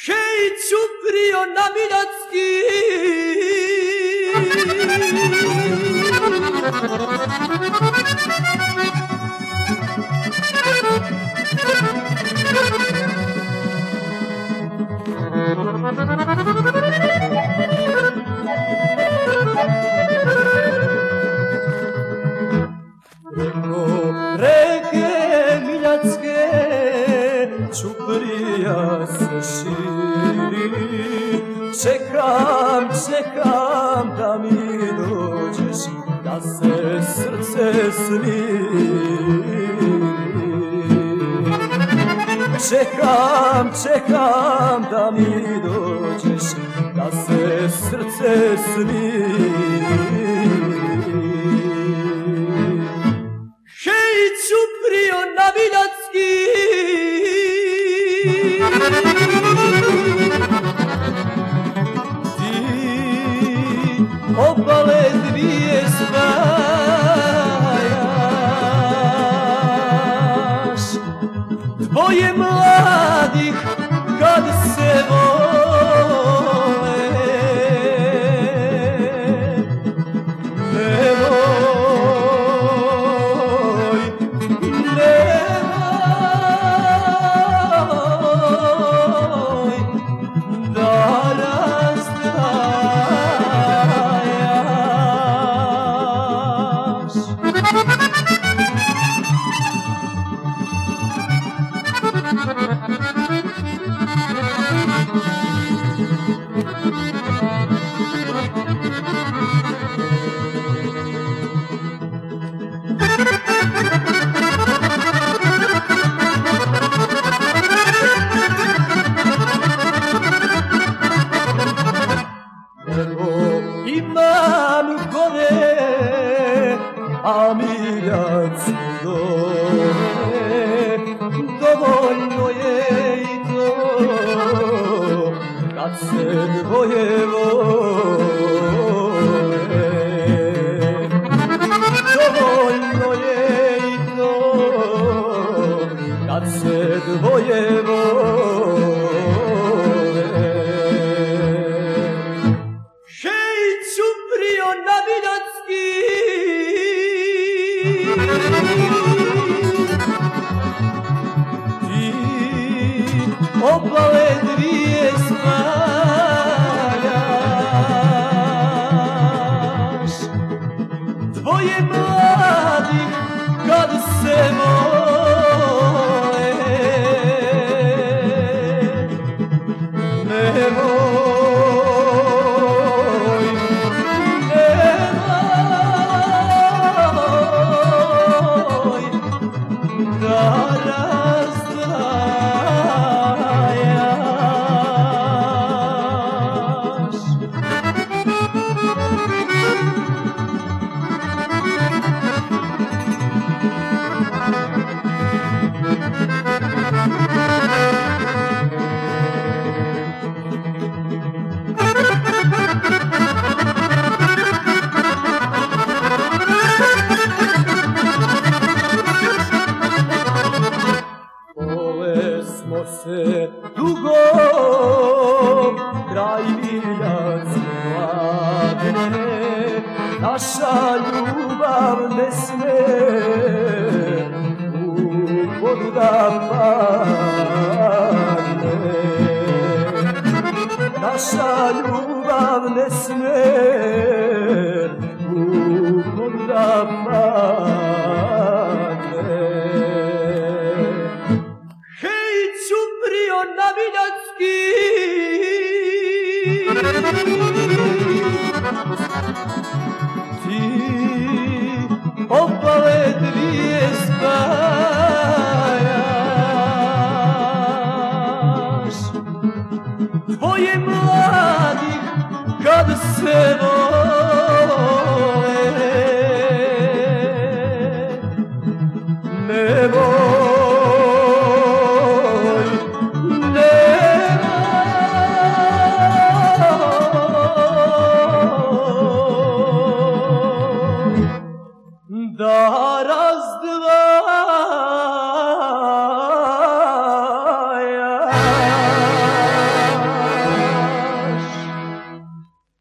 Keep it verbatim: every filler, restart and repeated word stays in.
Hej, Ćuprio Nabiljacki, reke Miljacke, Ćuprija se širi. Čekam, čekam da mi dođeš, da se srce smiri. Čekam, čekam da mi dođeš, da se srce smiri. Hej, Ćuprio Nabiljacki, ti obale dvije spajaš, dvoje mladih kad se vole. Nemoj, nemoj da razdvajaš. Imam gore, a Miljac dole, dovoljno je i to, kad se dvoje vole. Dovoljno je i to, kad se dvoje vole. Ćuprio Nabiljacki, ti obale dvije spajaš, dvoje mladih kad se vole. Nemoj, da razdvajaš. Smo se dugo, kraj Miljacke mlade, naša ljubav ne sme u vodu da padne. Naša ljubav ne sme u vodu da padne. Ćuprio Nabiljacki, ti obale dvije spajaš, dvoje mladih kad se vole.